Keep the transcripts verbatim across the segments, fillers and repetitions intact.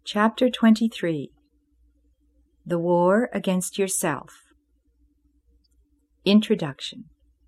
Chapter twenty-three. The War Against Yourself. Introduction.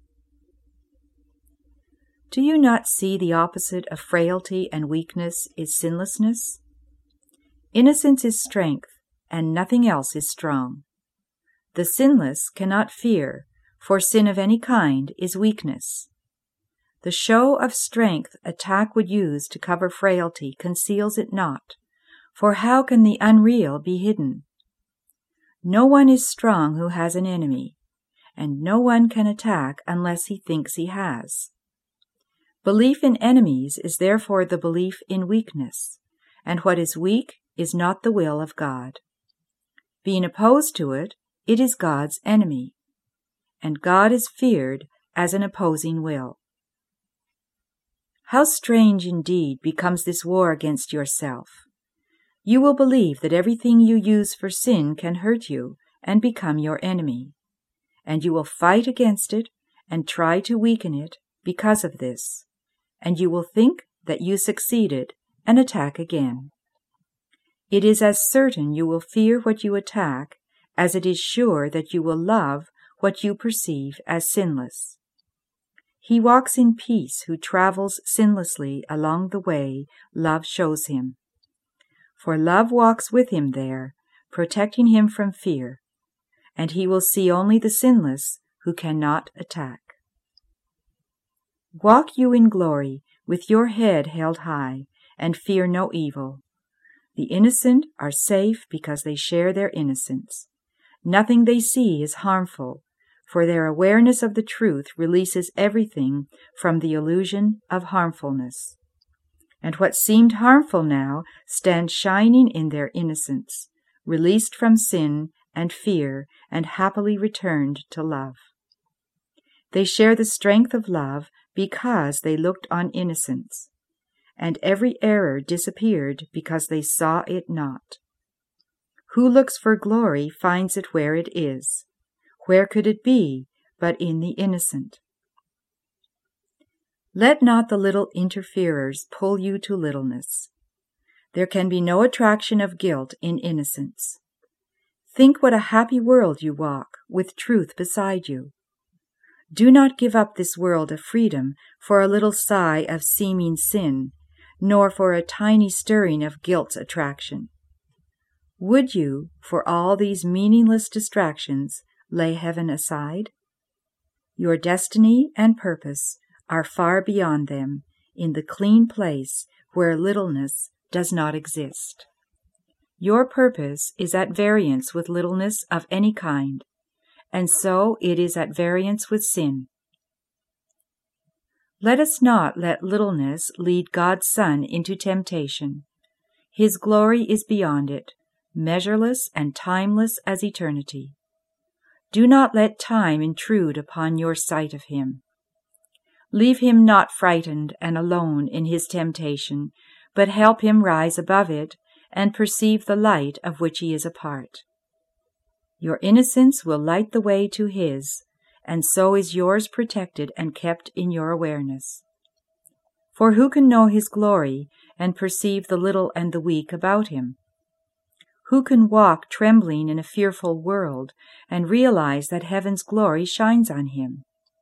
Do you not see the opposite of frailty and weakness is sinlessness? Innocence is strength, and nothing else is strong. The sinless cannot fear, for sin of any kind is weakness. The show of strength attack would use to cover frailty conceals it not, for how can the unreal be hidden? No one is strong who has an enemy, and no one can attack unless he thinks he has. Belief in enemies is therefore the belief in weakness, and what is weak is not the will of God. Being opposed to it, it is God's enemy, and God is feared as an opposing will. How strange indeed becomes this war against yourself. You will believe that everything you use for sin can hurt you and become your enemy, and you will fight against it and try to weaken it because of this, and you will think that you succeeded and attack again. It is as certain you will fear what you attack as it is sure that you will love what you perceive as sinless. He walks in peace who travels sinlessly along the way love shows him. For love walks with him there, protecting him from fear, and he will see only the sinless who cannot attack. Walk you in glory, with your head held high, and fear no evil. The innocent are safe because they share their innocence. Nothing they see is harmful, for their awareness of the truth releases everything from the illusion of harmfulness. And what seemed harmful now stands shining in their innocence, released from sin and fear and happily returned to love. They share the strength of love because they looked on innocence, and every error disappeared because they saw it not. Who looks for glory finds it where it is. Where could it be but in the innocent? Let not the little interferers pull you to littleness. There can be no attraction of guilt in innocence. Think what a happy world you walk, with truth beside you. Do not give up this world of freedom for a little sigh of seeming sin, nor for a tiny stirring of guilt's attraction. Would you, for all these meaningless distractions, lay heaven aside? Your destiny and purpose are far beyond them, in the clean place where littleness does not exist. Your purpose is at variance with littleness of any kind, and so it is at variance with sin. Let us not let littleness lead God's Son into temptation. His glory is beyond it, measureless and timeless as eternity. Do not let time intrude upon your sight of him. Leave him not frightened and alone in his temptation, but help him rise above it and perceive the light of which he is a part. Your innocence will light the way to his, and so is yours protected and kept in your awareness. For who can know his glory and perceive the little and the weak about him? Who can walk trembling in a fearful world and realize that heaven's glory shines on him?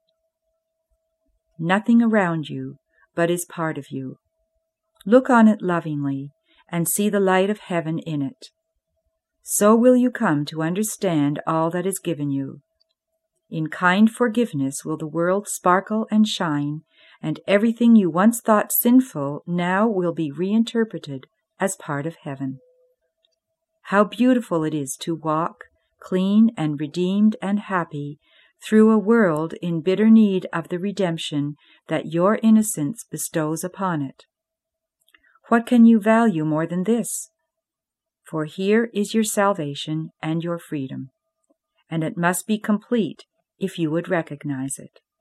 Nothing around you but is part of you. Look on it lovingly and see the light of heaven in it. So will you come to understand all that is given you. In kind forgiveness will the world sparkle and shine, and everything you once thought sinful now will be reinterpreted as part of heaven. How beautiful it is to walk, clean and redeemed and happy, through a world in bitter need of the redemption that your innocence bestows upon it. What can you value more than this? For here is your salvation and your freedom, and it must be complete if you would recognize it.